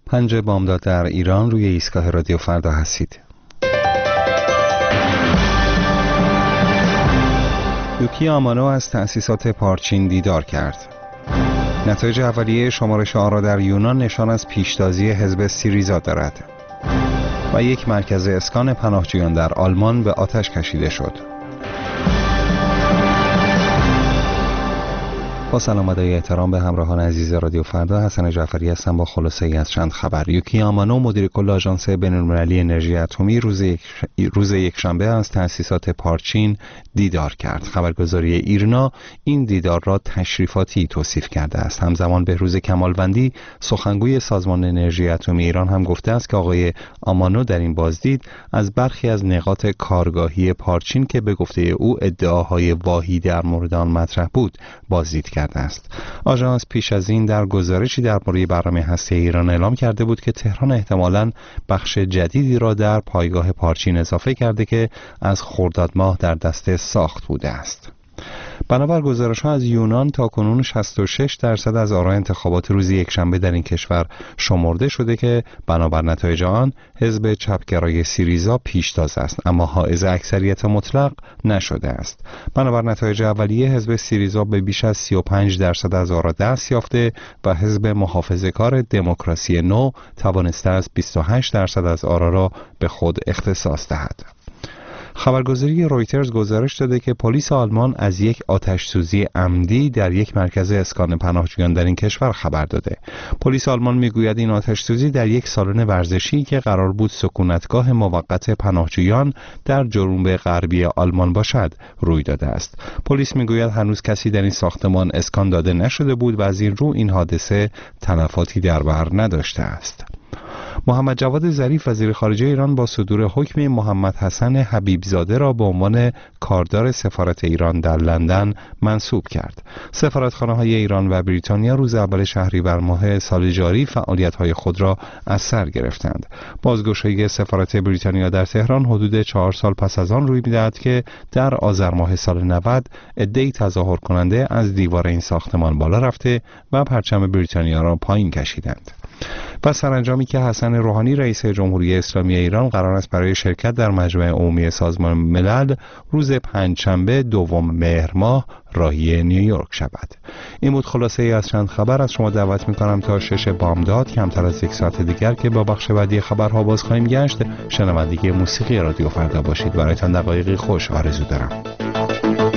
5 بامداد در ایران، روی ایستگاه رادیو فردا هستید. یوکی آمانو از تأسیسات پارچین دیدار کرد. نتایج اولیه شمارش آرا در یونان نشان از پیشتازی حزب سیریزا دارد. و یک مرکز اسکان پناهجویان در آلمان به آتش کشیده شد. با سلام و احترام به همراهان عزیز رادیو فردا، حسن جعفری هستم با خلاصه ای از چند خبر. یوکی آمانو، مدیر کل آژانس بین‌المللی انرژی اتمی، روز یکشنبه از تأسیسات پارچین دیدار کرد. خبرگزاری ایرنا این دیدار را تشریفاتی توصیف کرده است. همزمان بهروز کمالوندی، سخنگوی سازمان انرژی اتمی ایران، هم گفته است که آقای آمانو در این بازدید از برخی از نقاط کارگاهی پارچین که به گفته او ادعاهای واهی در مورد آن مطرح بود بازدید کرده است. آژانس پیش از این در گزارشی درباره برنامه هسته‌ای ایران اعلام کرده بود که تهران احتمالاً بخش جدیدی را در پایگاه پارچین اضافه کرده که از خرداد ماه در دست ساخت بوده است. بنابر گزارش‌ها از یونان، تاکنون 66% از آرای انتخابات روز یکشنبه در این کشور شمرده شده که بنابر نتایج آن حزب چپگرای سیریزا پیشتاز است، اما حائز اکثریت مطلق نشده است. بنابر نتایج اولیه، حزب سیریزا به بیش از 35% از آرا دست یافته و حزب محافظه‌کار دموکراسی نو توانسته است 28% از آرا را به خود اختصاص دهد. خبرگزاری رویترز گزارش داده که پلیس آلمان از یک آتش‌سوزی عمدی در یک مرکز اسکان پناهجویان در این کشور خبر داده. پلیس آلمان میگوید این آتش‌سوزی در یک سالن ورزشی که قرار بود سکونتگاه موقت پناهجویان در جنوب غربی آلمان باشد روی داده است. پلیس میگوید هنوز کسی در این ساختمان اسکان داده نشده بود و از این رو این حادثه تلفاتی در بر نداشته است. محمد جواد ظریف، وزیر خارجه ایران، با صدور حکم محمد حسن حبیبزاده را به عنوان کاردار سفارت ایران در لندن منصوب کرد. سفارتخانه‌های ایران و بریتانیا روز اول شهریور ماه سال جاری فعالیت‌های خود را از سر گرفتند. بازگشایی سفارت بریتانیا در تهران حدود 4 سال پس از آن روی می‌دهد که در آذر ماه سال 90 عده‌ای تظاهر کننده از دیوار این ساختمان بالا رفته و پرچم بریتانیا را پایین کشیدند. و سرانجامی که حسن روحانی، رئیس جمهوری اسلامی ایران، قرار است برای شرکت در مجمع عمومی سازمان ملل روز پنجشنبه 2 مهر ماه راهی نیویورک شود. این بود خلاصه ای از چند خبر. از شما دعوت می‌کنم تا 6 بامداد، کمتر از 1 ساعت دیگر که با بخش بعدی خبرها باز خواهیم گشت، شنوندگی موسیقی رادیو فردا باشید. برایتان دقایقی خوش آرزو دارم.